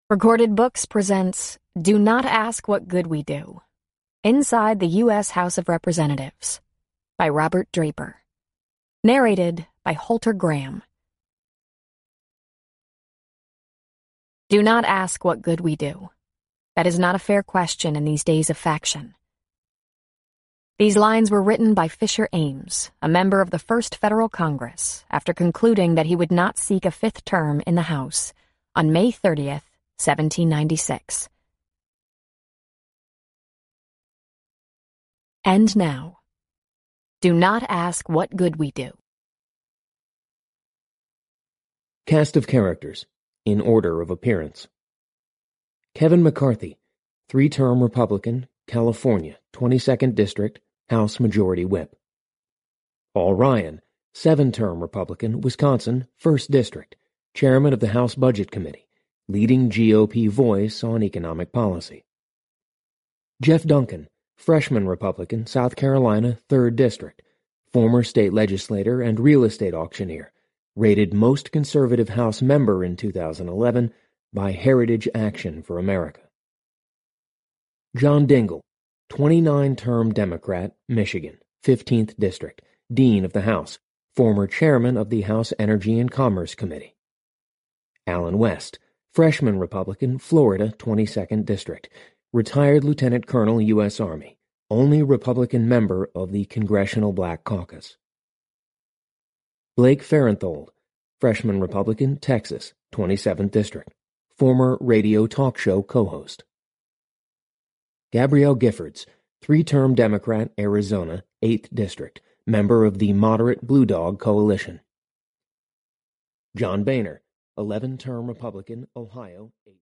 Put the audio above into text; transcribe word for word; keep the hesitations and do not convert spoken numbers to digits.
Recorded Books presents Do Not Ask What Good We Do. Inside the U S House of Representatives by Robert Draper. Narrated by Holter Graham. Do not ask what good we do. That is not a fair question in these days of faction. These lines were written by Fisher Ames, a member of the First Federal Congress, after concluding that he would not seek a fifth term in the House on May thirtieth, seventeen ninety-six. And now, do not ask what good we do. Cast of characters, in order of appearance. Kevin McCarthy, three-term Republican, California, twenty-second District, House Majority Whip. Paul Ryan, seven-term Republican, Wisconsin, first District, Chairman of the House Budget Committee, leading G O P voice on economic policy. Jeff Duncan, freshman Republican, South Carolina, third District, former state legislator and real estate auctioneer, rated most conservative House member in two thousand eleven by Heritage Action for America. John Dingell, twenty-nine-term Democrat, Michigan, fifteenth District, Dean of the House, former chairman of the House Energy and Commerce Committee. Alan West, freshman Republican, Florida, twenty-second District, retired Lieutenant Colonel, U S Army, only Republican member of the Congressional Black Caucus. Blake Farenthold, freshman Republican, Texas, twenty-seventh District, former radio talk show co-host. Gabrielle Giffords, three-term Democrat, Arizona, eighth District, member of the Moderate Blue Dog Coalition. John Boehner, eleven-term Republican, Ohio, eighth